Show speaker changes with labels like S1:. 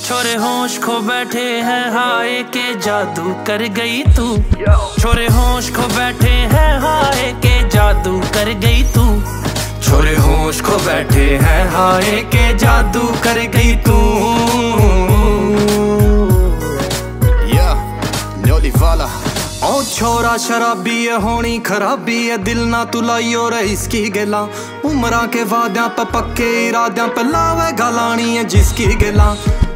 S1: छोरे होश खो बैठे हैं, हाय के जादू कर गई तू। छोरे होश खो बैठे हैं, हाय के जादू कर गई तू। छोरे होश खो बैठे हैं, हाय के जादू कर गई तू। ओ छोरा शराबी है, होनी खराबी है, दिल ना तू लाइयो रईस की गिला। उमरा के वाद्यां पे पक्के इराद्यां पे लावे गलानी है जिसकी गिला।